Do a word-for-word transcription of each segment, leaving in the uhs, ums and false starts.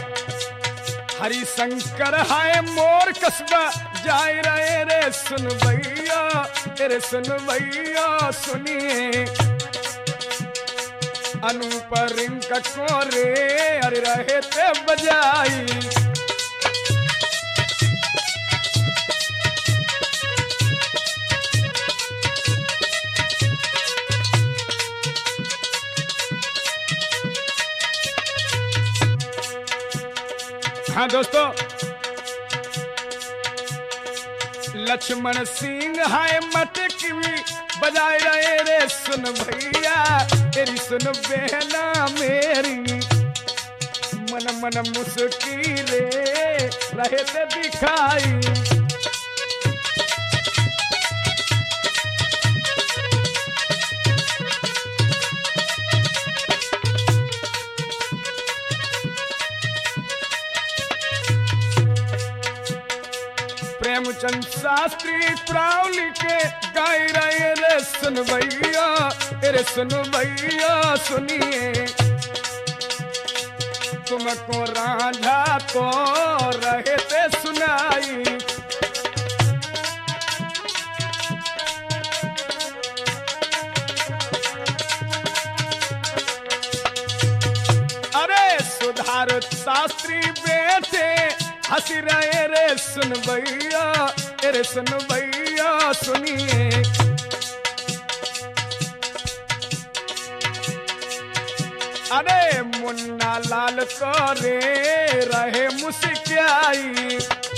हरि शंकर हाय मोर कसबा जाय रहे रे सुन भैया, रे सुन भैया सुनिए अनूप रिंक को रे अरे रहे ते बजाई। हाँ दोस्तों, लक्ष्मण सिंह हाय मटकी बजाए रहे रे सुन भैया, तेरी सुन बहना मेरी मन मन मुस्की रे रहे ते दिखाई। प्रेमचंद शास्त्री प्रावली के गाय रहे रे सुन भैया, रे सुन भैया सुनिए तुमको रांझा तो रहे ते सुनाई। अरे सुधार शास्त्री बेटे हंसी रहे रे सुन भैया, रे सुन भैया सुनिए अरे मुन्ना लाल को रे रहे मुस्कियाई।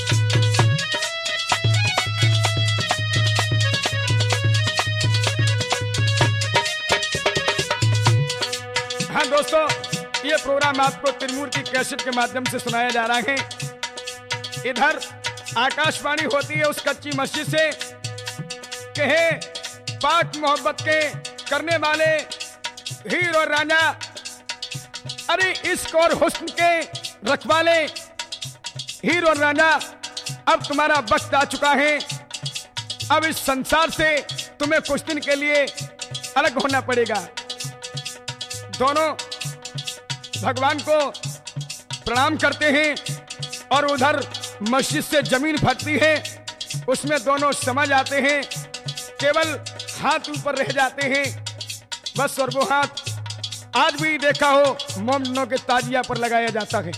हाँ दोस्तों, ये प्रोग्राम आपको त्रिमूर्ति कैसेट के माध्यम से सुनाया जा रहा है। इधर आकाशवाणी होती है उस कच्ची मस्जिद से कहे पाक मोहब्बत के करने वाले हीर और राजा, अरे इश्क और हुस्न के रखवाले हीर और राजा, अब तुम्हारा वक्त आ चुका है। अब इस संसार से तुम्हें कुछ दिन के लिए अलग होना पड़ेगा। दोनों भगवान को प्रणाम करते हैं और उधर मस्जिद से जमीन फटती है, उसमें दोनों समझ आते हैं, केवल हाथ ऊपर रह जाते हैं बस। और वो हाथ आज भी देखा हो मोमनों के ताजिया पर लगाया जाता है।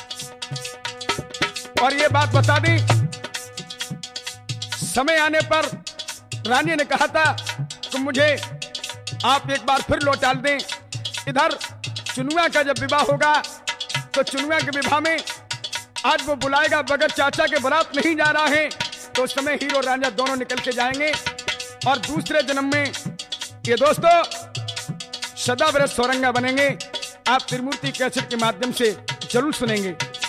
और ये बात बता दी, समय आने पर रानी ने कहा था कि मुझे आप एक बार फिर लौटा दें। इधर चुनुआ का जब विवाह होगा तो चुनुआ के विवाह में आज वो बुलाएगा, बगैर चाचा के बारात नहीं जा रहा है, तो उस समय हीरो रांझा दोनों निकल के जाएंगे और दूसरे जन्म में ये दोस्तों सदा बरस सौरंगा बनेंगे। आप त्रिमूर्ति कैसेट के माध्यम से जरूर सुनेंगे।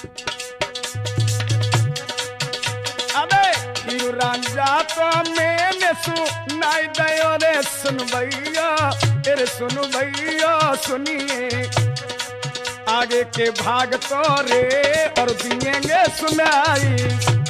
अबे हीरो रांझा तो मैंने सुनाई दयो रे सुन भैया, रे सुन भैया सुनिए आगे के भाग तो रे और दिएंगे सुनाई।